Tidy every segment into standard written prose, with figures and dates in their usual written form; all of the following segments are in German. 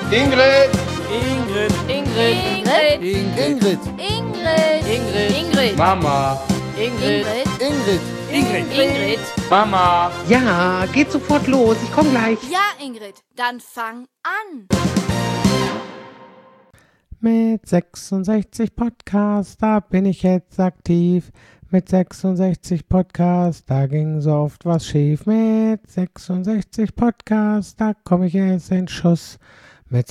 Ingrid. Ingrid. Ingrid. Ingrid. Ingrid. Ingrid. Ingrid. Mama. Ingrid. Ingrid. Ingrid. Ingrid. Mama. Ja, geht sofort los. Ich komme gleich. Ja, Ingrid, dann fang an. Mit 66 Podcasts, da bin ich jetzt aktiv. Mit 66 Podcasts, da ging so oft was schief. Mit 66 Podcasts, da komme ich jetzt in Schuss. Mit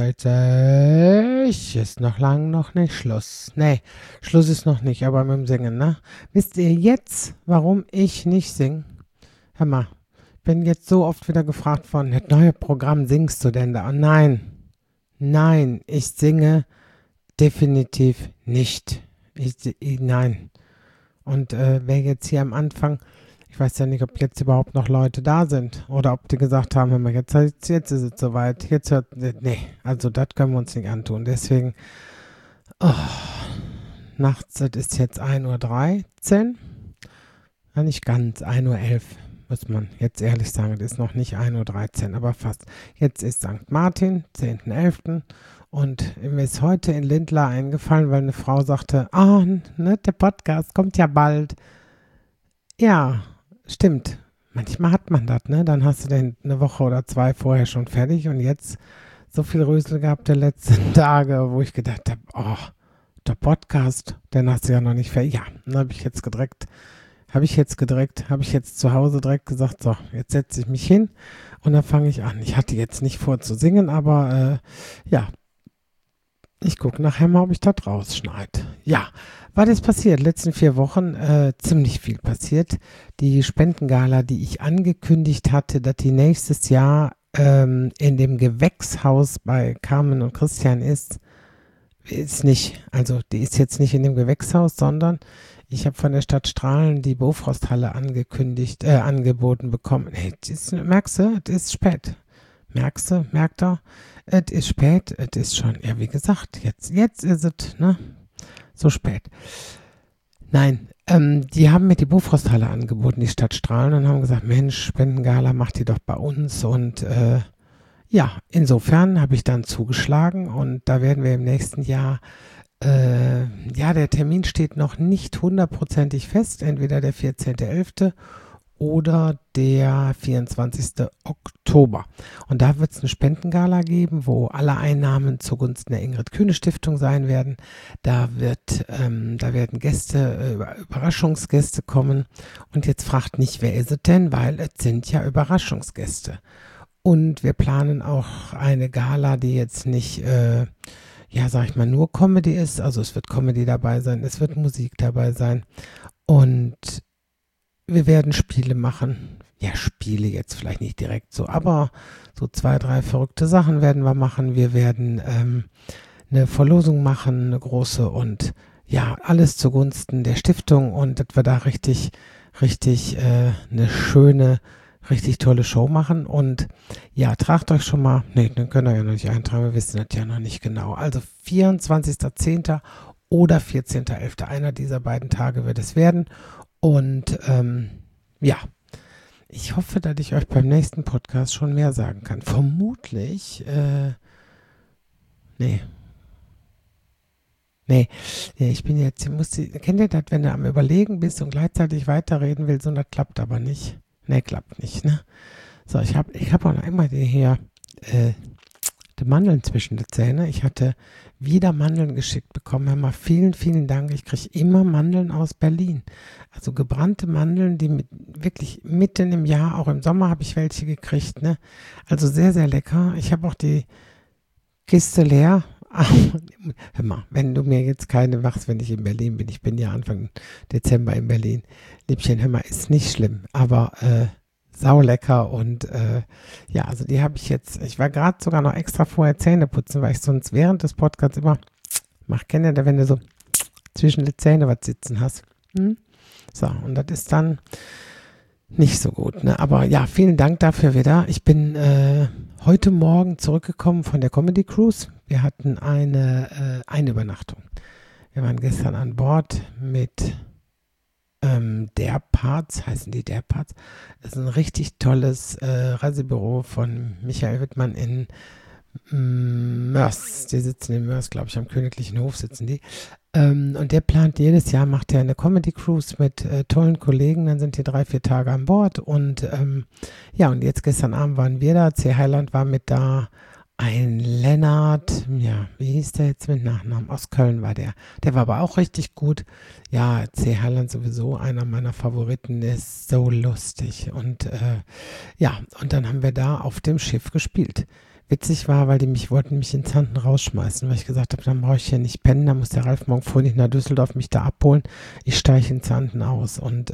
66 ist noch lang noch nicht Schluss. Nee, Schluss ist noch nicht, aber mit dem Singen, ne? Wisst ihr jetzt, warum ich nicht singe? Hör mal, ich bin jetzt so oft wieder gefragt worden, das neue Programm, singst du denn da? Und nein, ich singe definitiv nicht. Nein. Und wer jetzt hier am Anfang, ich weiß ja nicht, ob jetzt überhaupt noch Leute da sind oder ob die gesagt haben, hör mal, jetzt ist es soweit, nee, also das können wir uns nicht antun. Deswegen, nachts, das ist jetzt 1:13 Uhr, ja, nicht ganz, 1:11 Uhr, muss man jetzt ehrlich sagen, das ist noch nicht 1:13 Uhr, aber fast. Jetzt ist St. Martin, 10.11. Und mir ist heute in Lindlar eingefallen, weil eine Frau sagte, ne, der Podcast kommt ja bald. Ja, stimmt. Manchmal hat man das, ne? Dann hast du den eine Woche oder zwei vorher schon fertig und jetzt so viel Rösel gehabt der letzten Tage, wo ich gedacht habe, der Podcast, den hast du ja noch nicht fertig. Ja, dann habe ich jetzt zu Hause direkt gesagt, so, jetzt setze ich mich hin und dann fange ich an. Ich hatte jetzt nicht vor zu singen, aber ja, ich gucke nachher mal, ob ich das rausschneide. Ja, was ist passiert? Letzten 4 Wochen ziemlich viel passiert. Die Spendengala, die ich angekündigt hatte, dass die nächstes Jahr in dem Gewächshaus bei Carmen und Christian ist nicht. Also die ist jetzt nicht in dem Gewächshaus, sondern ich habe von der Stadt Strahlen die Bofrosthalle angeboten bekommen. Hey, merkst du, es ist spät. Merkt er? Es ist spät, es ist schon, ja wie gesagt, jetzt ist es, ne, so spät. Nein, die haben mir die Bofrosthalle angeboten, die Stadt Strahlen, und haben gesagt, Mensch, Spendengala, macht die doch bei uns. Und ja, insofern habe ich dann zugeschlagen und da werden wir im nächsten Jahr, ja, der Termin steht noch nicht 100%ig fest, entweder der 14.11. oder der 24. Oktober. Und da wird es eine Spendengala geben, wo alle Einnahmen zugunsten der Ingrid-Kühne-Stiftung sein werden. Da werden Gäste, Überraschungsgäste kommen. Und jetzt fragt nicht, wer ist es denn, weil es sind ja Überraschungsgäste. Und wir planen auch eine Gala, die jetzt nicht, ja, sag ich mal, nur Comedy ist. Also es wird Comedy dabei sein, es wird Musik dabei sein. Und wir werden Spiele machen. Ja, Spiele jetzt vielleicht nicht direkt so, aber so 2, 3 verrückte Sachen werden wir machen. Wir werden eine Verlosung machen, eine große, und ja, alles zugunsten der Stiftung, und dass wir da richtig eine schöne, richtig tolle Show machen. Und ja, tragt euch schon mal, nee, den könnt ihr ja noch nicht eintragen, wir wissen das ja noch nicht genau. Also 24.10. oder 14.11. Einer dieser beiden Tage wird es werden. Und ja, ich hoffe, dass ich euch beim nächsten Podcast schon mehr sagen kann. Vermutlich, nee, ich bin jetzt, kennt ihr das, wenn du am Überlegen bist und gleichzeitig weiterreden willst, und das klappt aber nicht? Nee, klappt nicht, ne? So, ich hab auch noch immer hier, die Mandeln zwischen den Zähnen. Ich hatte wieder Mandeln geschickt bekommen. Hör mal, vielen, vielen Dank. Ich kriege immer Mandeln aus Berlin. Also gebrannte Mandeln, die wirklich mitten im Jahr, auch im Sommer habe ich welche gekriegt, ne? Also sehr, sehr lecker. Ich habe auch die Kiste leer. Hör mal, wenn du mir jetzt keine machst, wenn ich in Berlin bin, ich bin ja Anfang Dezember in Berlin. Liebchen, hör mal, ist nicht schlimm, aber saulecker. Und ja, also die habe ich jetzt, ich war gerade sogar noch extra vorher Zähne putzen, weil ich sonst während des Podcasts immer, kennt ihr da, wenn du so zwischen die Zähne was sitzen hast. So, und das ist dann nicht so gut, ne? Aber ja, vielen Dank dafür wieder. Ich bin heute Morgen zurückgekommen von der Comedy Cruise. Wir hatten eine Übernachtung. Wir waren gestern an Bord mit Der Parts, heißen die Der Parts. Das ist ein richtig tolles Reisebüro von Michael Wittmann in Mörs. Die sitzen in Mörs, glaube ich, am Königlichen Hof sitzen die. Und der plant jedes Jahr, macht er eine Comedy-Cruise mit tollen Kollegen. Dann sind die 3-4 Tage an Bord. Und ja, und jetzt gestern Abend waren wir da. C. Heiland war mit da. Ein Lennart, ja, wie hieß der jetzt mit Nachnamen? Aus Köln war der. Der war aber auch richtig gut. Ja, C. Heiland sowieso einer meiner Favoriten, der ist so lustig. Und ja, und dann haben wir da auf dem Schiff gespielt. Witzig war, weil die wollten mich in Zanten rausschmeißen, weil ich gesagt habe, dann brauche ich hier nicht pennen, dann muss der Ralf morgen früh nicht nach Düsseldorf mich da abholen. Ich steige in Zanten aus. Und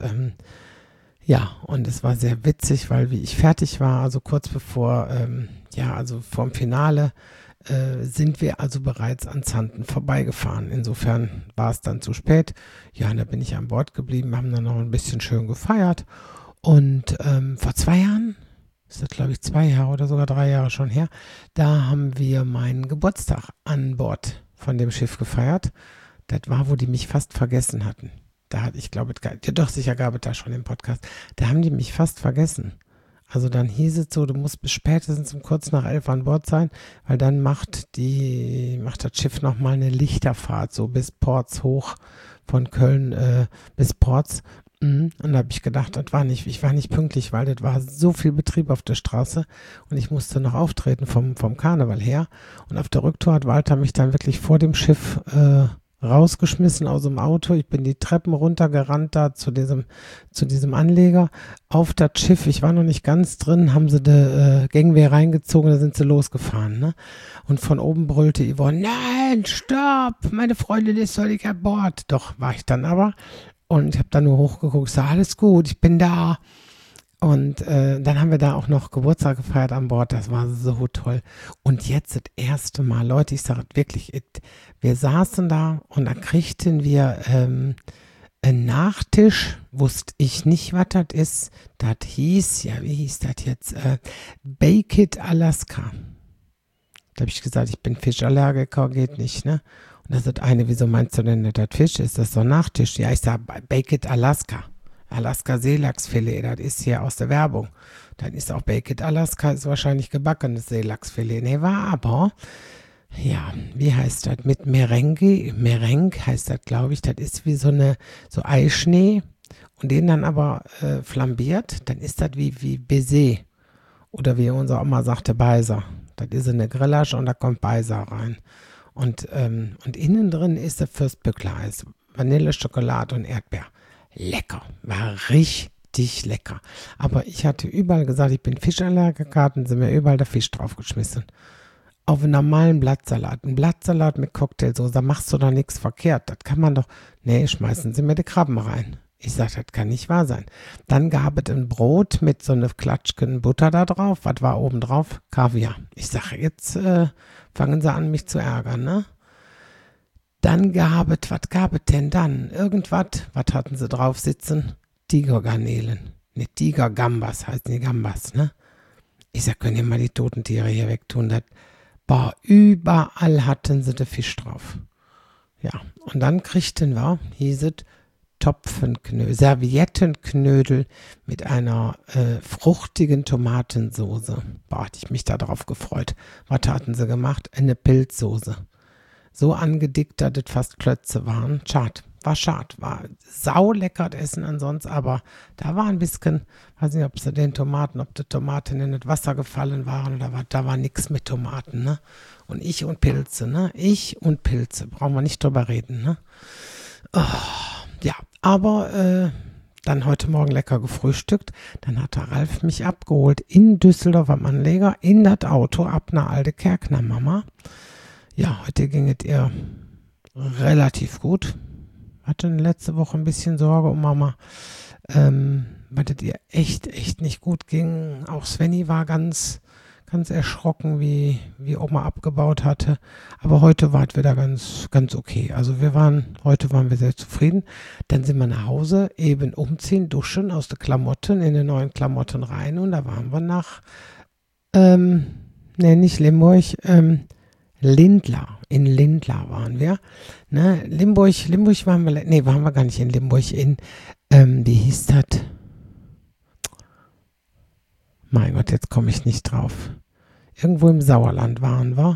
ja, und es war sehr witzig, weil wie ich fertig war, also kurz bevor, ja, also vorm Finale, sind wir also bereits an Zanten vorbeigefahren. Insofern war es dann zu spät. Ja, und da bin ich an Bord geblieben, haben dann noch ein bisschen schön gefeiert. Und vor 2 Jahren, ist das glaube ich 2 Jahre oder sogar 3 Jahre schon her, da haben wir meinen Geburtstag an Bord von dem Schiff gefeiert. Das war, wo die mich fast vergessen hatten. Da hatte ich, glaube ich, ja doch, sicher gab es da schon im Podcast. Da haben die mich fast vergessen. Also dann hieß es so, du musst bis spätestens um kurz nach 11 an Bord sein, weil dann macht das Schiff nochmal eine Lichterfahrt, so bis Ports hoch, von Köln bis Ports. Und da habe ich gedacht, ich war nicht pünktlich, weil das war so viel Betrieb auf der Straße und ich musste noch auftreten vom Karneval her. Und auf der Rücktour hat Walter mich dann wirklich vor dem Schiff rausgeschmissen aus dem Auto. Ich bin die Treppen runtergerannt da zu diesem Anleger auf das Schiff. Ich war noch nicht ganz drin, haben sie die Gangway reingezogen, da sind sie losgefahren. Ne? Und von oben brüllte Yvonne, nein, stopp, meine Freundin ist doch nicht an Bord. Doch, war ich dann aber. Und ich habe da nur hochgeguckt, ich sage, alles gut, ich bin da. Und dann haben wir da auch noch Geburtstag gefeiert an Bord. Das war so toll. Und jetzt das erste Mal, Leute, ich sage wirklich, wir saßen da und da kriegten wir einen Nachtisch. Wusste ich nicht, was das ist. Das hieß, ja, wie hieß das jetzt? Bake It Alaska. Da habe ich gesagt, ich bin Fischallergiker, geht nicht, ne? Und das ist eine, wieso meinst du denn, das Fisch? Ist das so ein Nachtisch? Ja, ich sage, Bake It Alaska. Alaska Seelachsfilet, das ist hier aus der Werbung. Dann ist auch Bake It Alaska, ist wahrscheinlich gebackenes Seelachsfilet. Nee, war aber, ja, wie heißt das? Mit Merengue heißt das, glaube ich. Das ist wie so Eischnee und den dann aber flambiert. Dann ist das wie Baiser oder wie unsere Oma sagte, Beiser. Das ist eine Grillasche und da kommt Beiser rein. Und innen drin ist das Fürstbückler-Eis. Vanille, Schokolade und Erdbeer. Lecker, war richtig lecker. Aber ich hatte überall gesagt, ich bin Fischallergiker, hatten sie mir überall der Fisch draufgeschmissen. Auf einen normalen Blattsalat. Ein Blattsalat mit Cocktailsoße, da machst du doch nichts verkehrt. Das kann man doch. Nee, schmeißen sie mir die Krabben rein. Ich sag, das kann nicht wahr sein. Dann gab es ein Brot mit so einer Klatschken Butter da drauf. Was war oben drauf? Kaviar. Ich sage, jetzt fangen sie an, mich zu ärgern, ne? Dann was gab es denn dann? Irgendwas, was hatten sie drauf sitzen? Tigergarnelen. Ne, Tigergambas heißen die Gambas, ne? Ich sag, können ihr mal die toten Tiere hier wegtun? Überall hatten sie den Fisch drauf. Ja, und dann kriegten wir, hieß es, Serviettenknödel mit einer fruchtigen Tomatensoße. Hatte ich mich da drauf gefreut. Was hatten sie gemacht? Eine Pilzsoße. So angedickt, dass es fast Klötze waren. War saulecker das Essen ansonsten, aber da war ein bisschen, weiß nicht, ob die Tomaten in das Wasser gefallen waren oder was, da war nichts mit Tomaten, ne? Und Pilze, ne? Brauchen wir nicht drüber reden, ne? Oh, ja, aber dann heute Morgen lecker gefrühstückt. Dann hat der Ralf mich abgeholt in Düsseldorf am Anleger, in das Auto ab nach Aldekerkner, Mama. Ja, heute ging es ihr relativ gut. Hatte letzte Woche ein bisschen Sorge um Mama, weil es ihr echt nicht gut ging. Auch Svenny war ganz erschrocken, wie Oma abgebaut hatte. Aber heute war es wieder ganz okay. Also heute waren wir sehr zufrieden. Dann sind wir nach Hause, eben umziehen, duschen aus den Klamotten, in den neuen Klamotten rein. Und da waren wir nach, nicht Limburg, Lindlar. In Lindlar waren wir. Ne, Limburg waren wir gar nicht in Limburg. Wie hieß das? Mein Gott, jetzt komme ich nicht drauf. Irgendwo im Sauerland waren wir.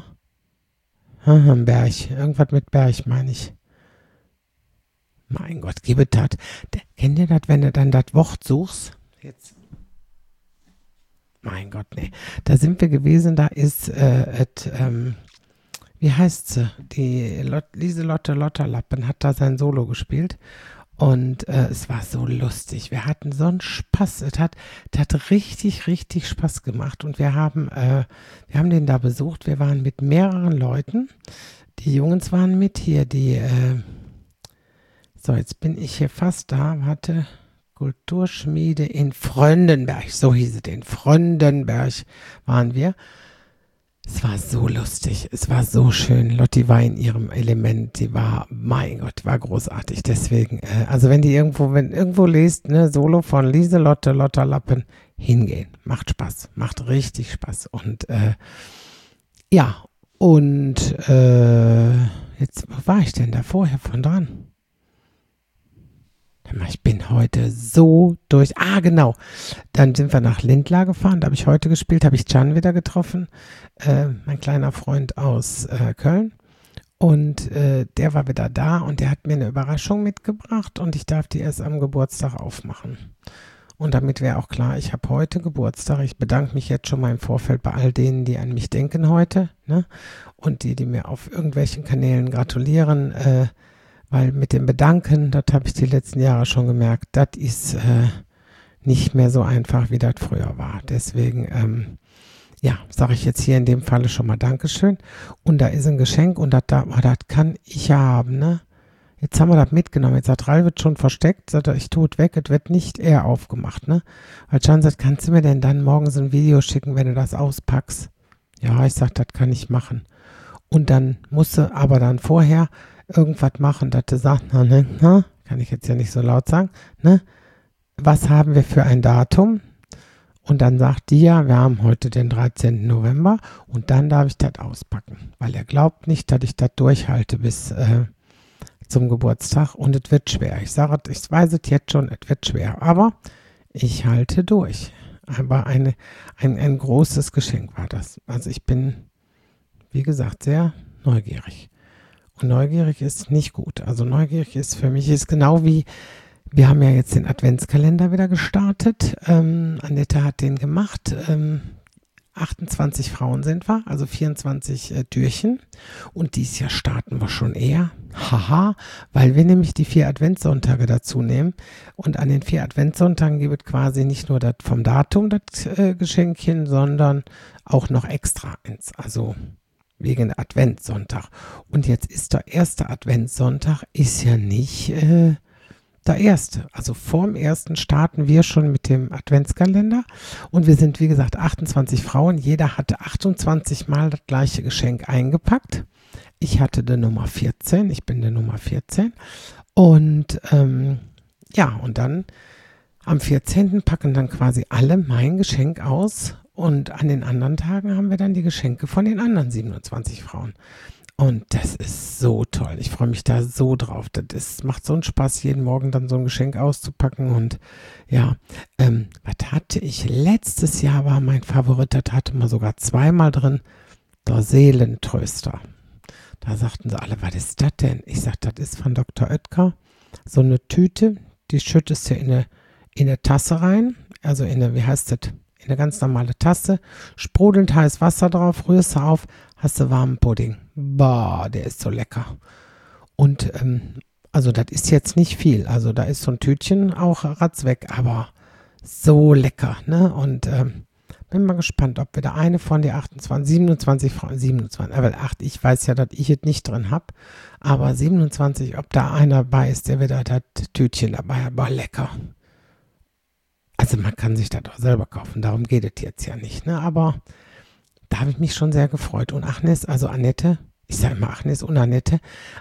Berg. Irgendwas mit Berg, meine ich. Mein Gott, gebe das. Kennt ihr das, wenn du dann das Wort suchst? Jetzt. Mein Gott, nee. Da sind wir gewesen, da ist, wie heißt sie? Die Lieselotte Lotterlappen hat da sein Solo gespielt. Und es war so lustig. Wir hatten so einen Spaß. Es hat richtig, richtig Spaß gemacht. Und wir haben den da besucht. Wir waren mit mehreren Leuten. Die Jungs waren mit hier. So, jetzt bin ich hier fast da. Warte. Kulturschmiede in Fröndenberg. So hieß es. In Fröndenberg waren wir. Es war so lustig, es war so schön. Lotti war in ihrem Element, mein Gott, war großartig. Deswegen, also wenn irgendwo lest, ne, Solo von Lieselotte Lotterlappen, hingehen. Macht Spaß, macht richtig Spaß. Und ja, und jetzt, wo war ich denn da vorher von dran? Ich bin heute so durch. Genau. Dann sind wir nach Lindlar gefahren. Da habe ich heute gespielt. Habe ich Can wieder getroffen. Mein kleiner Freund aus Köln. Und der war wieder da und der hat mir eine Überraschung mitgebracht und ich darf die erst am Geburtstag aufmachen. Und damit wäre auch klar, ich habe heute Geburtstag. Ich bedanke mich jetzt schon mal im Vorfeld bei all denen, die an mich denken heute. Ne? Und die mir auf irgendwelchen Kanälen gratulieren. Weil mit dem Bedanken, das habe ich die letzten Jahre schon gemerkt, das ist nicht mehr so einfach, wie das früher war. Deswegen, sage ich jetzt hier in dem Falle schon mal Dankeschön. Und da ist ein Geschenk und das kann ich ja haben, ne? Jetzt haben wir das mitgenommen. Jetzt hat Ralf schon versteckt, sagt er, ich tue es weg, es wird nicht eher aufgemacht, ne? Weil Can sagt, kannst du mir denn dann morgens ein Video schicken, wenn du das auspackst? Ja, ich sag, das kann ich machen. Und dann musst du aber dann vorher irgendwas machen, dass du sagst, kann ich jetzt ja nicht so laut sagen, ne? Was haben wir für ein Datum? Und dann sagt die ja, wir haben heute den 13. November und dann darf ich das auspacken, weil er glaubt nicht, dass ich das durchhalte bis zum Geburtstag und es wird schwer. Ich sage, ich weiß es jetzt schon, es wird schwer, aber ich halte durch. Aber ein großes Geschenk war das. Also ich bin, wie gesagt, sehr neugierig. Und neugierig ist nicht gut. Also neugierig ist für mich ist genau wie, wir haben ja jetzt den Adventskalender wieder gestartet. Annette hat den gemacht. 28 Frauen sind wir, also 24 Türchen. Und dieses Jahr starten wir schon eher. Haha, weil wir nämlich die 4 Adventssonntage dazu nehmen. Und an den 4 Adventssonntagen gibt es quasi nicht nur das vom Datum, das Geschenkchen, sondern auch noch extra eins. Also wegen Adventssonntag. Und jetzt ist der erste Adventssonntag, ist ja nicht der erste. Also vorm ersten starten wir schon mit dem Adventskalender. Und wir sind, wie gesagt, 28 Frauen. Jeder hatte 28 Mal das gleiche Geschenk eingepackt. Ich hatte die Nummer 14. Ich bin die Nummer 14. Und und dann am 14. packen dann quasi alle mein Geschenk aus. Und an den anderen Tagen haben wir dann die Geschenke von den anderen 27 Frauen. Und das ist so toll. Ich freue mich da so drauf. Das macht so einen Spaß, jeden Morgen dann so ein Geschenk auszupacken. Und ja, was hatte ich? Letztes Jahr war mein Favorit, das hatte man sogar 2-mal drin, der Seelentröster. Da sagten sie alle, was ist das denn? Ich sagte, das ist von Dr. Oetker. So eine Tüte, die schüttest du in eine Tasse rein. Also in eine ganz normale Tasse, sprudelnd heiß Wasser drauf, rührst du auf, hast du warmen Pudding. Boah, der ist so lecker. Und also das ist jetzt nicht viel, also da ist so ein Tütchen auch ratzweg, aber so lecker, ne? Und bin mal gespannt, ob wir da eine von den 27 Frauen, 27, aber 8, ich weiß ja, dass ich es nicht drin habe, aber 27, ob da einer dabei ist, der wieder das Tütchen dabei hat, aber lecker. Also man kann sich das auch selber kaufen, darum geht es jetzt ja nicht, ne? Aber da habe ich mich schon sehr gefreut. Und Annette, ich sage immer Agnes und Annette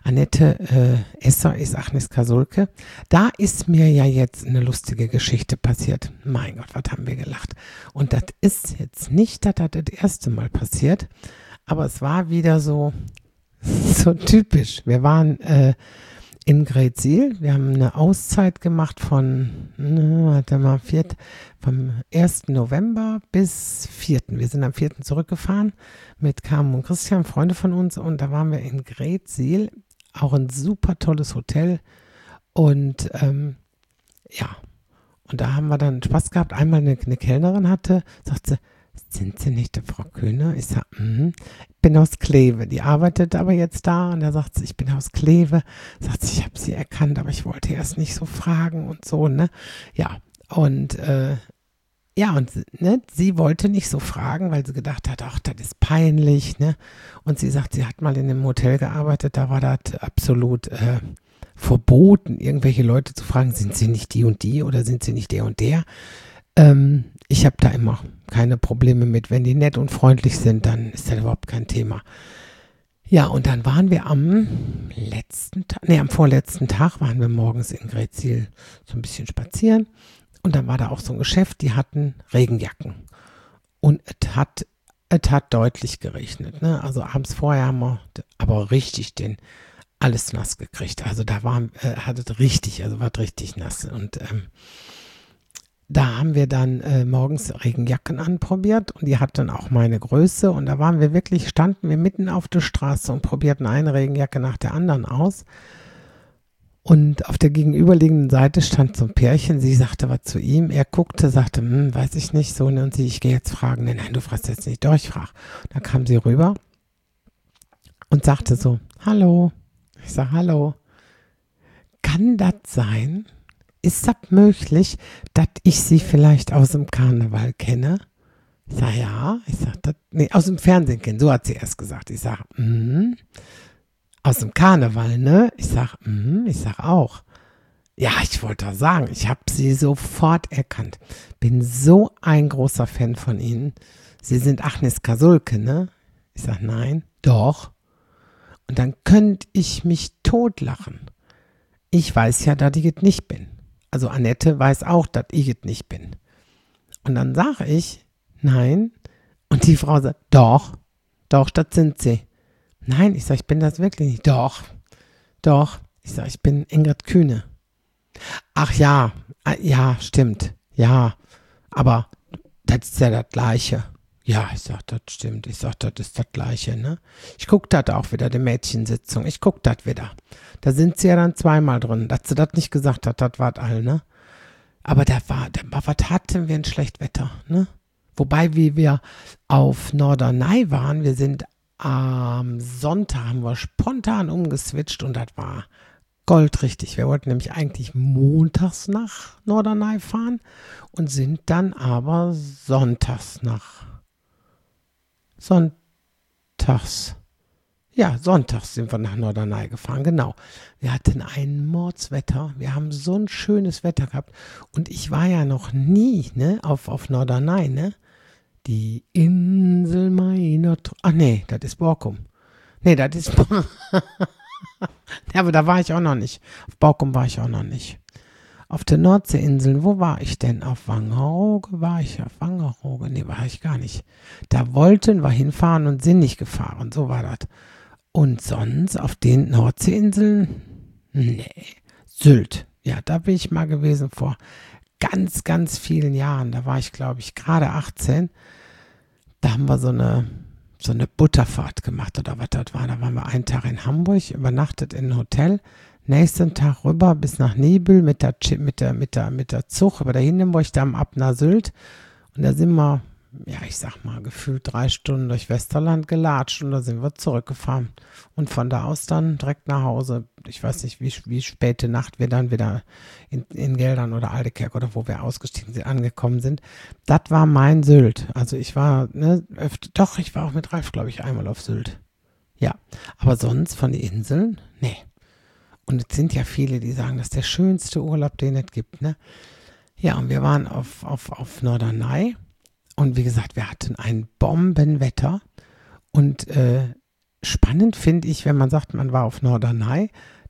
Esser ist Agnes Kasulke. Da ist mir ja jetzt eine lustige Geschichte passiert. Mein Gott, was haben wir gelacht. Und das ist jetzt nicht, dass das erste Mal passiert, aber es war wieder so typisch. Wir waren in Greetsiel. Wir haben eine Auszeit gemacht vom 1. November bis 4. Wir sind am 4. zurückgefahren mit Carmen und Christian, Freunde von uns, und da waren wir in Greetsiel, auch ein super tolles Hotel, und und da haben wir dann Spaß gehabt. Einmal eine Kellnerin sagte sie, sind Sie nicht die Frau Kühne? Ich sage, ich bin aus Kleve. Die arbeitet aber jetzt da, und da sagt sie, ich bin aus Kleve. Sagt sie, ich habe sie erkannt, aber ich wollte erst nicht so fragen und so, ne? Ja, und sie wollte nicht so fragen, weil sie gedacht hat, ach, das ist peinlich, ne? Und sie sagt, sie hat mal in einem Hotel gearbeitet, da war das absolut verboten, irgendwelche Leute zu fragen, sind sie nicht die und die oder sind sie nicht der und der? Ich habe da immer keine Probleme mit. Wenn die nett und freundlich sind, dann ist das überhaupt kein Thema. Ja, und dann waren wir am vorletzten Tag waren wir morgens in Greetsiel so ein bisschen spazieren. Und dann war da auch so ein Geschäft, die hatten Regenjacken. Und es hat deutlich geregnet, ne? Also abends vorher haben wir aber richtig alles nass gekriegt. Also da war richtig nass. Und da haben wir dann morgens Regenjacken anprobiert, und die hatten auch meine Größe, und da standen wir mitten auf der Straße und probierten eine Regenjacke nach der anderen aus. Und auf der gegenüberliegenden Seite stand so ein Pärchen, sie sagte was zu ihm, er guckte, sagte, weiß ich nicht, so, und sie, ich gehe jetzt fragen, nein, du fragst jetzt nicht, doch, ich frage. Da kam sie rüber und sagte so, hallo. Ich sage, hallo. Kann das sein? Ist das möglich, dass ich sie vielleicht aus dem Karneval kenne? Ich sage, ja. Ich sage, aus dem Fernsehen kennen, so hat sie erst gesagt. Ich sage, aus dem Karneval, ne? Ich sage, auch. Ja, ich wollte doch sagen, ich habe sie sofort erkannt. Bin so ein großer Fan von ihnen. Sie sind Agnes Kasulke, ne? Ich sage, nein, doch. Und dann könnte ich mich totlachen. Ich weiß ja, dass ich es nicht bin. Also Annette weiß auch, dass ich es nicht bin. Und dann sage ich, nein. Und die Frau sagt, doch, das sind sie. Nein, ich sage, ich bin das wirklich nicht. Doch. Ich sage, ich bin Ingrid Kühne. Ach ja, stimmt. Ja, aber das ist ja das Gleiche. Ja, ich sag, das stimmt. Ich sag, das ist das Gleiche, ne? Ich guck das auch wieder, die Mädchensitzung. Ich guck das wieder. Da sind sie ja dann zweimal drin. Dass sie das nicht gesagt hat, das war all, ne? Aber was hatten wir ein schlecht Wetter, ne? Wobei, wie wir auf Norderney waren, wir sind am Sonntag, haben wir spontan umgeswitcht, und das war goldrichtig. Wir wollten nämlich eigentlich montags nach Norderney fahren und sind dann aber sonntags sind wir nach Norderney gefahren, genau. Wir hatten ein Mordswetter, wir haben so ein schönes Wetter gehabt, und ich war ja noch nie, ne, auf Norderney, ne. Die Insel meiner ach nee, das ist Borkum. Nee, das ist ja, aber da war ich auch noch nicht. Auf Borkum war ich auch noch nicht. Auf den Nordseeinseln, wo war ich denn? Auf Wangerooge war ich, auf Wangerooge? Nee, war ich gar nicht. Da wollten wir hinfahren und sind nicht gefahren, so war das. Und sonst auf den Nordseeinseln? Nee, Sylt. Ja, da bin ich mal gewesen vor ganz, ganz vielen Jahren. Da war ich, glaube ich, gerade 18. Da haben wir so eine Butterfahrt gemacht, oder was das war. Da waren wir einen Tag in Hamburg, übernachtet in einem Hotel. Nächsten Tag rüber bis nach Nibel mit der Zug über der Hindenburg, dann ab nach Sylt. Und da sind wir, ja, ich sag mal, gefühlt 3 Stunden durch Westerland gelatscht, und da sind wir zurückgefahren. Und von da aus dann direkt nach Hause. Ich weiß nicht, wie späte Nacht wir dann wieder in Geldern oder Aldekerk oder wo wir ausgestiegen sind, angekommen sind. Das war mein Sylt. Also ich war, ich war auch mit Ralf, glaube ich, einmal auf Sylt. Ja, aber sonst von den Inseln, nee. Und es sind ja viele, die sagen, das ist der schönste Urlaub, den es gibt, ne? Ja, und wir waren auf Norderney, und wie gesagt, wir hatten ein Bombenwetter, und spannend finde ich, wenn man sagt, man war auf Norderney,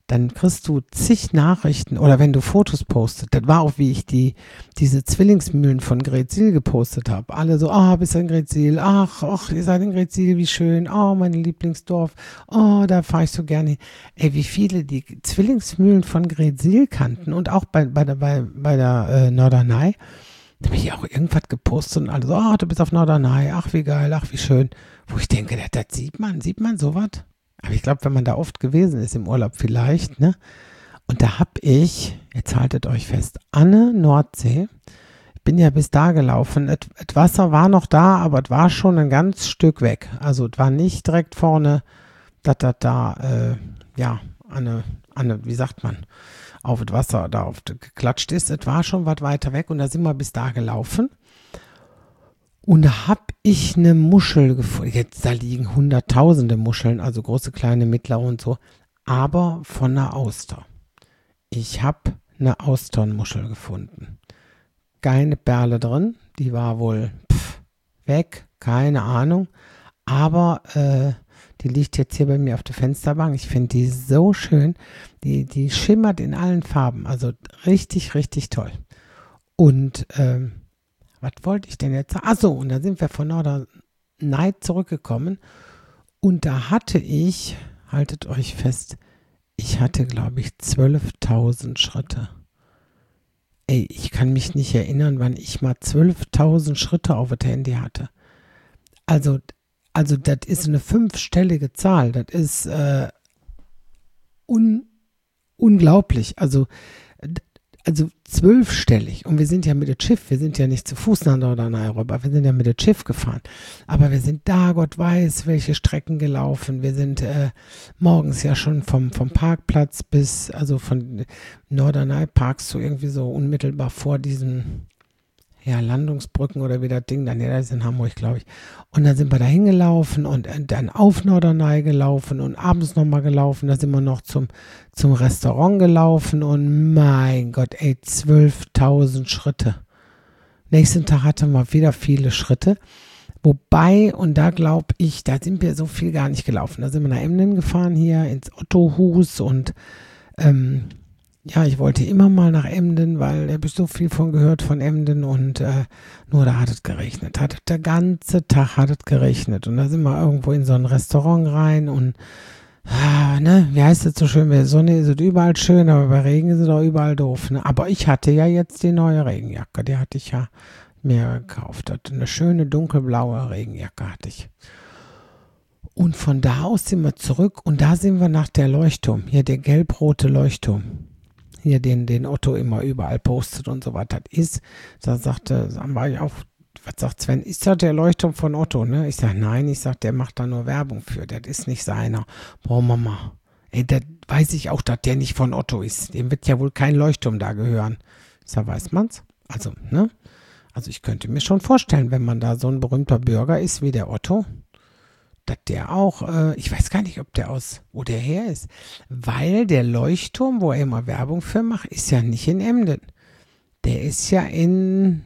dann kriegst du zig Nachrichten oder wenn du Fotos postest. Das war auch, wie ich diese Zwillingsmühlen von Greetsiel gepostet habe. Alle so, bist du in Greetsiel? Ach, ihr seid in Greetsiel, wie schön. Oh, mein Lieblingsdorf. Oh, da fahre ich so gerne hin. Ey, wie viele die Zwillingsmühlen von Greetsiel kannten und auch bei der Norderney. Da habe ich auch irgendwas gepostet und alle so, du bist auf Norderney. Ach, wie geil, ach, wie schön. Wo ich denke, das sieht man sowas? Aber ich glaube, wenn man da oft gewesen ist im Urlaub vielleicht, ne? Und da habe ich, jetzt haltet euch fest, Anne Nordsee. Ich bin ja bis da gelaufen. Das Wasser war noch da, aber es war schon ein ganz Stück weg. Also es war nicht direkt vorne, dass das da, wie sagt man, auf das Wasser da geklatscht ist. Es war schon was weiter weg und da sind wir bis da gelaufen. Und da habe ich eine Muschel gefunden. Jetzt, da liegen hunderttausende Muscheln, also große, kleine, mittlere und so. Aber von einer Auster. Ich habe eine Austernmuschel gefunden. Keine Perle drin. Die war wohl weg. Keine Ahnung. Aber die liegt jetzt hier bei mir auf der Fensterbank. Ich finde die so schön. Die schimmert in allen Farben. Also richtig, richtig toll. Und was wollte ich denn jetzt sagen? Achso, und dann sind wir von Norderney zurückgekommen und da hatte ich, haltet euch fest, ich hatte, glaube ich, 12.000 Schritte. Ey, ich kann mich nicht erinnern, wann ich mal 12.000 Schritte auf das Handy hatte. Also das ist eine 5-stellige Zahl. Das ist unglaublich. Also 12-stellig. Und wir sind ja mit dem Schiff, wir sind ja nicht zu Fuß nach Norderney rüber, wir sind ja mit dem Schiff gefahren. Aber wir sind da, Gott weiß, welche Strecken gelaufen. Wir sind morgens ja schon vom Parkplatz bis, also von Norderney parkst du irgendwie so unmittelbar vor diesen Landungsbrücken oder wie das Ding, das ist in Hamburg, glaube ich. Und dann sind wir da hingelaufen und dann auf Norderney gelaufen und abends nochmal gelaufen. Da sind wir noch zum Restaurant gelaufen und mein Gott, 12.000 Schritte. Nächsten Tag hatten wir wieder viele Schritte. Wobei, und da glaube ich, da sind wir so viel gar nicht gelaufen. Da sind wir nach Emden gefahren hier ins Ottohus und ich wollte immer mal nach Emden, weil da habe ich so viel von gehört von Emden und nur da hat es geregnet. Der ganze Tag hat es geregnet und da sind wir irgendwo in so ein Restaurant rein und wie heißt das so schön, bei Sonne ist es überall schön, aber bei Regen ist es auch überall doof. Ne? Aber ich hatte ja jetzt die neue Regenjacke, die hatte ich ja mir gekauft. Eine schöne dunkelblaue Regenjacke hatte ich. Und von da aus sind wir zurück und da sind wir nach der Leuchtturm, hier der gelb-rote Leuchtturm. Hier den Otto immer überall postet und so was das ist. Da war ich auch, was sagt Sven, ist das der Leuchtturm von Otto, ne? Ich sage, nein, der macht da nur Werbung für, das ist nicht seiner. Boah, Mama, da weiß ich auch, dass der nicht von Otto ist. Dem wird ja wohl kein Leuchtturm da gehören. Ich sage, weiß man's? Also, ne? Also ich könnte mir schon vorstellen, wenn man da so ein berühmter Bürger ist wie der Otto, dass der auch, ich weiß gar nicht, wo der her ist, weil der Leuchtturm, wo er immer Werbung für macht, ist ja nicht in Emden. Der ist ja in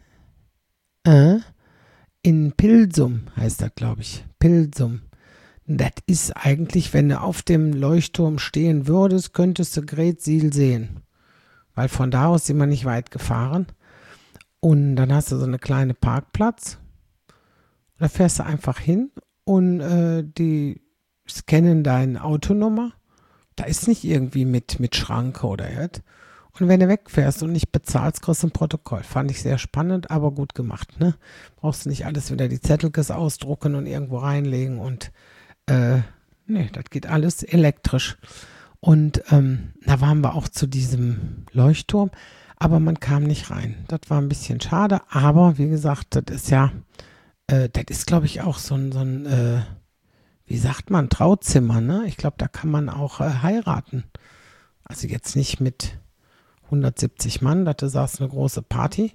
Pilsum, heißt das, glaube ich. Pilsum. Das ist eigentlich, wenn du auf dem Leuchtturm stehen würdest, könntest du Greetsiel sehen. Weil von da aus sind wir nicht weit gefahren. Und dann hast du so eine kleine Parkplatz. Da fährst du einfach hin. Und die scannen deine Autonummer. Da ist nicht irgendwie mit Schranke oder was. Und wenn du wegfährst und nicht bezahlst, kriegst du ein Protokoll. Fand ich sehr spannend, aber gut gemacht. Ne? Brauchst du nicht alles wieder die Zettelkes ausdrucken und irgendwo reinlegen. Und das geht alles elektrisch. Und da waren wir auch zu diesem Leuchtturm. Aber man kam nicht rein. Das war ein bisschen schade. Aber wie gesagt, das ist ja... das ist, glaube ich, auch so ein wie sagt man, Trauzimmer, ne? Ich glaube, da kann man auch heiraten. Also jetzt nicht mit 170 Mann, da saß eine große Party.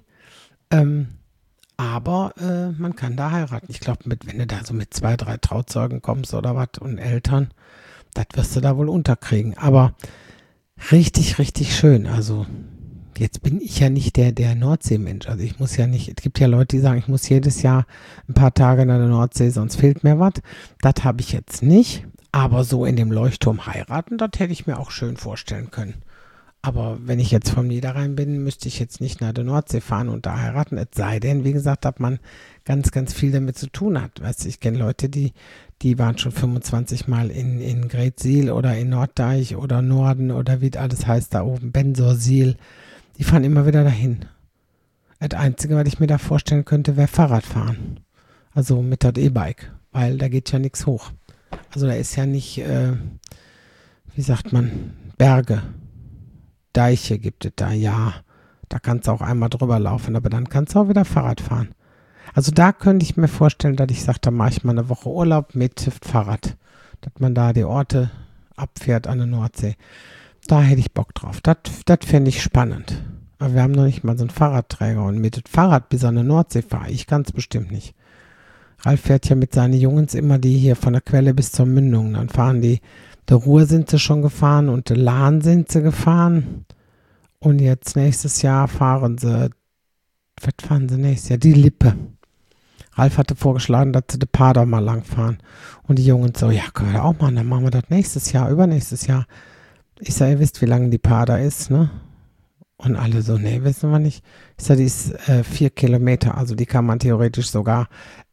Aber man kann da heiraten. Ich glaube, wenn du da so mit 2, 3 Trauzeugen kommst oder was und Eltern, das wirst du da wohl unterkriegen. Aber richtig, richtig schön. Also jetzt bin ich ja nicht der Nordseemensch. Also ich muss ja nicht, es gibt ja Leute, die sagen, ich muss jedes Jahr ein paar Tage in der Nordsee, sonst fehlt mir was. Das habe ich jetzt nicht. Aber so in dem Leuchtturm heiraten, das hätte ich mir auch schön vorstellen können. Aber wenn ich jetzt vom Niederrhein bin, müsste ich jetzt nicht nach der Nordsee fahren und da heiraten. Es sei denn, wie gesagt, dass man ganz, ganz viel damit zu tun hat. Weißt du, ich kenne Leute, die waren schon 25 Mal in Greetsiel oder in Norddeich oder Norden oder wie das alles heißt da oben, Bensersiel. Die fahren immer wieder dahin. Das Einzige, was ich mir da vorstellen könnte, wäre Fahrradfahren. Also mit das E-Bike, weil da geht ja nichts hoch. Also da ist ja nicht, wie sagt man, Berge. Deiche gibt es da, ja. Da kannst du auch einmal drüber laufen, aber dann kannst du auch wieder Fahrrad fahren. Also da könnte ich mir vorstellen, dass ich sage, da mache ich mal eine Woche Urlaub mit Fahrrad. Dass man da die Orte abfährt an der Nordsee. Da hätte ich Bock drauf. Das fände ich spannend. Aber wir haben noch nicht mal so einen Fahrradträger. Und mit dem Fahrrad bis an der Nordsee fahre ich ganz bestimmt nicht. Ralf fährt ja mit seinen Jungs immer die hier von der Quelle bis zur Mündung. Dann fahren die, der Ruhr sind sie schon gefahren und der Lahn sind sie gefahren. Und jetzt nächstes Jahr fahren sie, was fahren sie nächstes Jahr? Die Lippe. Ralf hatte vorgeschlagen, dass sie die Pader mal lang fahren. Und die Jungs so, ja, können wir auch machen, dann machen wir das nächstes Jahr, übernächstes Jahr. Ich sage, ihr wisst, wie lange die Pader ist, ne? Und alle so, nee, wissen wir nicht. Ich sage, die ist 4 Kilometer, also die kann man theoretisch sogar,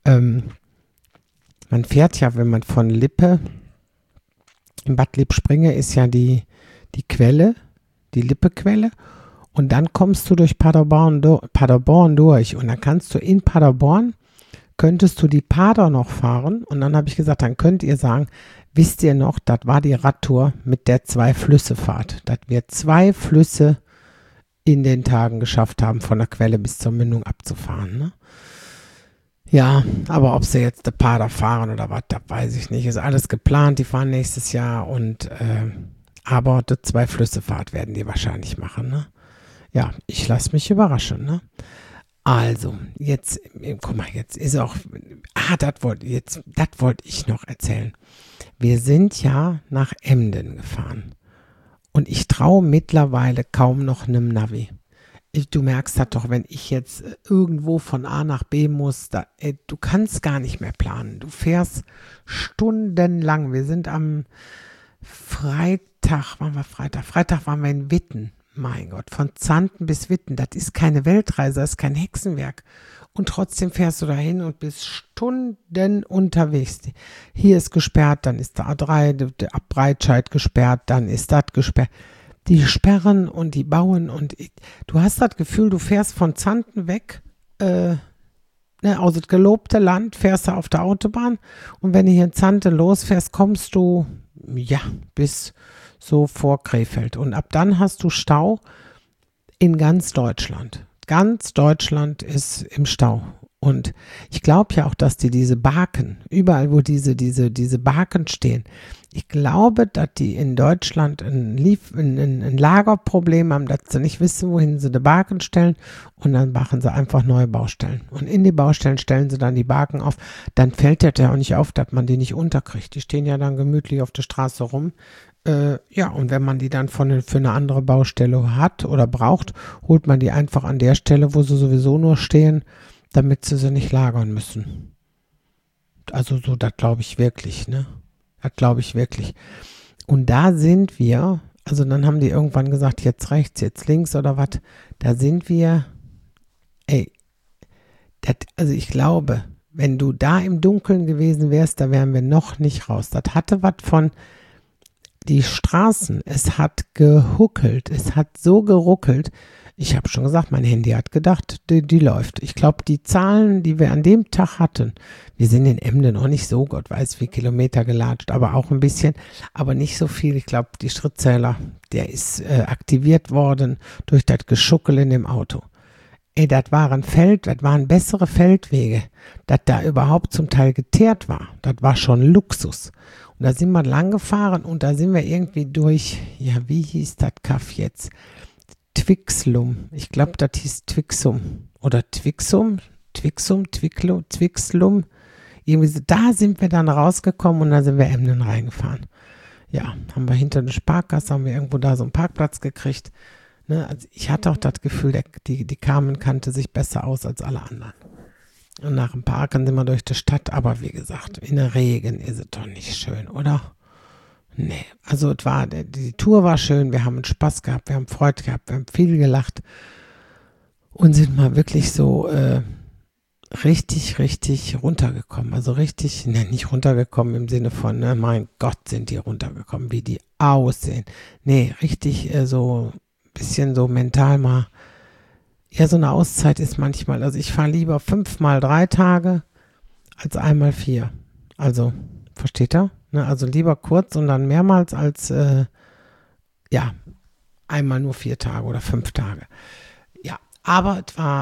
man fährt ja, wenn man von Lippe, in Bad Lippspringe ist ja die Quelle, die Lippe-Quelle, und dann kommst du durch Paderborn durch und dann kannst du in Paderborn, könntest du die Pader noch fahren und dann habe ich gesagt, dann könnt ihr sagen, wisst ihr noch, das war die Radtour mit der 2-Flüsse-Fahrt, dass wir 2 Flüsse in den Tagen geschafft haben, von der Quelle bis zur Mündung abzufahren, ne? Ja, aber ob sie jetzt die Pader fahren oder was, das weiß ich nicht. Ist alles geplant, die fahren nächstes Jahr und aber die 2-Flüsse-Fahrt werden die wahrscheinlich machen, ne? Ja, ich lasse mich überraschen, ne? Also, jetzt, guck mal, jetzt ist auch, das wollte ich noch erzählen. Wir sind ja nach Emden gefahren und ich traue mittlerweile kaum noch einem Navi. Du merkst das doch, wenn ich jetzt irgendwo von A nach B muss, du kannst gar nicht mehr planen. Du fährst stundenlang. Wir sind am Freitag waren wir in Witten. Mein Gott, von Zanten bis Witten, das ist keine Weltreise, das ist kein Hexenwerk. Und trotzdem fährst du dahin und bist Stunden unterwegs. Hier ist gesperrt, dann ist der A3, der Breitscheid gesperrt, dann ist das gesperrt. Die sperren und die bauen und du hast das Gefühl, du fährst von Zanten weg, aus das gelobte Land, fährst du auf der Autobahn und wenn du hier in Zanten losfährst, kommst du, ja, bis so vor Krefeld. Und ab dann hast du Stau in ganz Deutschland. Ganz Deutschland ist im Stau. Und ich glaube ja auch, dass diese Barken, überall wo diese Barken stehen, ich glaube, dass die in Deutschland ein Lagerproblem haben, dass sie nicht wissen, wohin sie die Barken stellen und dann machen sie einfach neue Baustellen. Und in die Baustellen stellen sie dann die Barken auf. Dann fällt das ja auch nicht auf, dass man die nicht unterkriegt. Die stehen ja dann gemütlich auf der Straße rum. Ja, und wenn man die dann für eine andere Baustelle hat oder braucht, holt man die einfach an der Stelle, wo sie sowieso nur stehen, damit sie nicht lagern müssen. Also so, das glaube ich wirklich, ne? Das glaube ich wirklich. Und da sind wir, also dann haben die irgendwann gesagt, jetzt rechts, jetzt links oder was, da sind wir, also ich glaube, wenn du da im Dunkeln gewesen wärst, da wären wir noch nicht raus. Das hatte was von die Straßen, es hat gehuckelt, es hat so geruckelt. Ich habe schon gesagt, mein Handy hat gedacht, die läuft. Ich glaube, die Zahlen, die wir an dem Tag hatten, wir sind in Emden auch nicht so, Gott weiß wie Kilometer gelatscht, aber auch ein bisschen, aber nicht so viel. Ich glaube, die Schrittzähler, der ist aktiviert worden durch das Geschuckel in dem Auto. Das waren bessere Feldwege, dass da überhaupt zum Teil geteert war. Das war schon Luxus. Und da sind wir lang gefahren und da sind wir irgendwie durch, ja, wie hieß das Kaff jetzt? Twixlum. Ich glaube, das hieß Twixum. Oder Twixlum. Irgendwie so, da sind wir dann rausgekommen und da sind wir Emden reingefahren. Ja, haben wir hinter der Sparkasse, haben wir irgendwo da so einen Parkplatz gekriegt. Ne, also ich hatte auch das Gefühl, die Carmen kannte sich besser aus als alle anderen. Und nach dem Parken sind wir durch die Stadt, aber wie gesagt, in der Regen ist es doch nicht schön, oder? Nee, also die Tour war schön, wir haben Spaß gehabt, wir haben Freude gehabt, wir haben viel gelacht und sind mal wirklich so richtig, richtig runtergekommen. Also richtig, ne, nicht runtergekommen im Sinne von, ne, mein Gott, sind die runtergekommen, wie die aussehen. Nee, richtig so ein bisschen so mental mal. Ja, so eine Auszeit ist manchmal, also ich fahre lieber 5 mal 3 Tage als 1 mal 4. Also, versteht ihr? Ne, also lieber kurz und dann mehrmals als, einmal nur 4 Tage oder 5 Tage. Ja, aber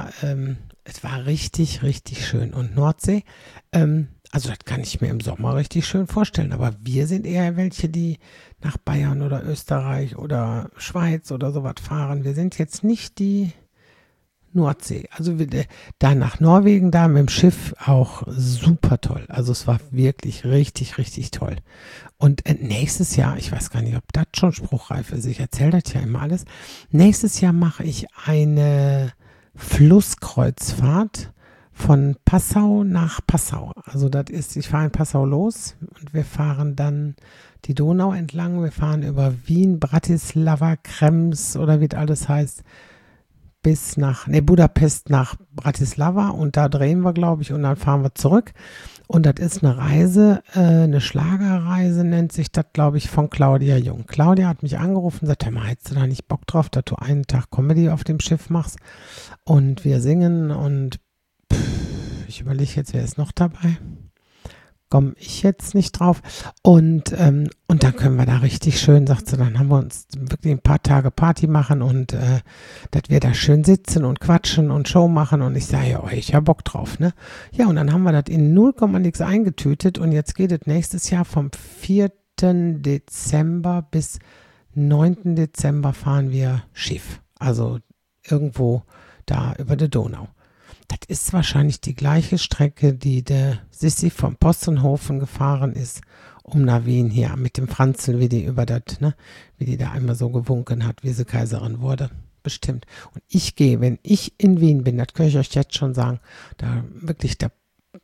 es war richtig, richtig schön. Und Nordsee, also das kann ich mir im Sommer richtig schön vorstellen. Aber wir sind eher welche, die nach Bayern oder Österreich oder Schweiz oder sowas fahren. Wir sind jetzt nicht die Nordsee. Also da nach Norwegen, da mit dem Schiff auch super toll. Also es war wirklich richtig, richtig toll. Und nächstes Jahr, ich weiß gar nicht, ob das schon spruchreif ist, ich erzähle das ja immer alles. Nächstes Jahr mache ich eine Flusskreuzfahrt von Passau nach Passau. Also das ist, ich fahre in Passau los und wir fahren dann die Donau entlang. Wir fahren über Wien, Bratislava, Krems oder wie das alles heißt, bis nach Budapest nach Bratislava und da drehen wir, glaube ich, und dann fahren wir zurück. Und das ist eine Reise, eine Schlagerreise nennt sich das, glaube ich, von Claudia Jung. Claudia hat mich angerufen und sagt, hättest du da nicht Bock drauf, dass du einen Tag Comedy auf dem Schiff machst und wir singen und ich überlege jetzt, wer ist noch dabei? Komme ich jetzt nicht drauf. Und dann können wir da richtig schön, sagt sie, dann haben wir uns wirklich ein paar Tage Party machen und dass wir da schön sitzen und quatschen und Show machen und ich sage, ja, ich habe Bock drauf, ne? Ja, und dann haben wir das in 0, nix eingetütet und jetzt geht es nächstes Jahr vom 4. Dezember bis 9. Dezember fahren wir Schiff. Also irgendwo da über der Donau. Das ist wahrscheinlich die gleiche Strecke, die der Sissi vom Possenhofen gefahren ist, um nach Wien hier mit dem Franzl, wie die über das, ne, wie die da einmal so gewunken hat, wie sie Kaiserin wurde. Bestimmt. Und ich gehe, wenn ich in Wien bin, das kann ich euch jetzt schon sagen, da wirklich, da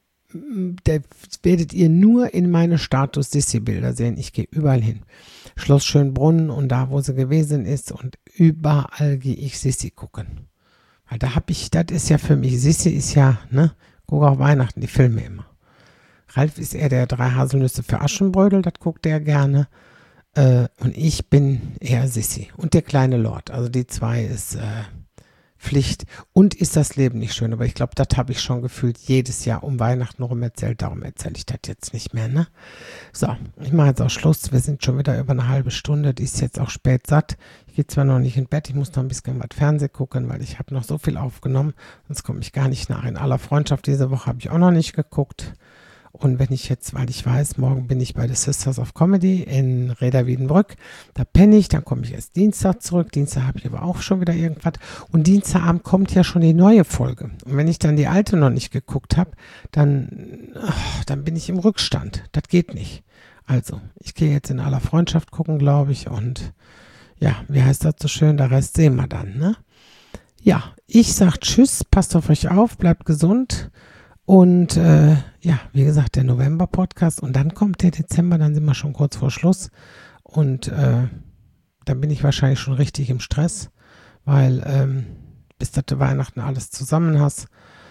werdet ihr nur in meine Status-Sissi-Bilder sehen. Ich gehe überall hin. Schloss Schönbrunn und da, wo sie gewesen ist und überall gehe ich Sissi gucken. Weil da das ist ja für mich, Sissi ist ja, ne, guck auch Weihnachten, die Filme immer. Ralf ist eher der 3 Haselnüsse für Aschenbrödel, das guckt er gerne. Und ich bin eher Sissi. Und der kleine Lord, also die 2 ist Pflicht. Und ist das Leben nicht schön? Aber ich glaube, das habe ich schon gefühlt jedes Jahr um Weihnachten rum erzählt, darum erzähle ich das jetzt nicht mehr, ne? So, ich mache jetzt auch Schluss, wir sind schon wieder über eine halbe Stunde, die ist jetzt auch spät satt. Ich gehe zwar noch nicht ins Bett, ich muss noch ein bisschen was Fernsehen gucken, weil ich habe noch so viel aufgenommen, sonst komme ich gar nicht nach. In aller Freundschaft diese Woche habe ich auch noch nicht geguckt. Und wenn ich jetzt, weil ich weiß, morgen bin ich bei The Sisters of Comedy in Reda-Wiedenbrück, da penne ich, dann komme ich erst Dienstag zurück. Dienstag habe ich aber auch schon wieder irgendwas. Und Dienstagabend kommt ja schon die neue Folge. Und wenn ich dann die alte noch nicht geguckt habe, dann bin ich im Rückstand. Das geht nicht. Also, ich gehe jetzt in aller Freundschaft gucken, glaube ich. Und ja, wie heißt das so schön? Der Rest sehen wir dann, ne? Ja, ich sage Tschüss, passt auf euch auf, bleibt gesund. Und wie gesagt, der November-Podcast und dann kommt der Dezember, dann sind wir schon kurz vor Schluss und dann bin ich wahrscheinlich schon richtig im Stress, weil bis du Weihnachten alles zusammen hast.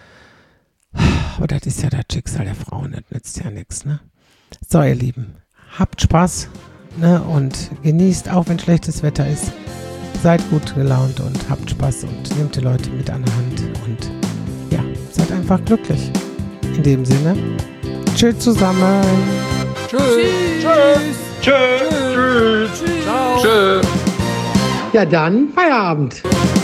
Aber das ist ja das Schicksal der Frauen, das nützt ja nichts, ne? So, ihr Lieben, habt Spaß, ne? Und genießt, auch wenn schlechtes Wetter ist. Seid gut gelaunt und habt Spaß und nehmt die Leute mit an der Hand und ja, seid einfach glücklich. In dem Sinne, tschüss zusammen. Tschüss. Tschüss. Tschüss. Tschüss. Tschüss. Ciao. Tschüss. Ja, dann Feierabend.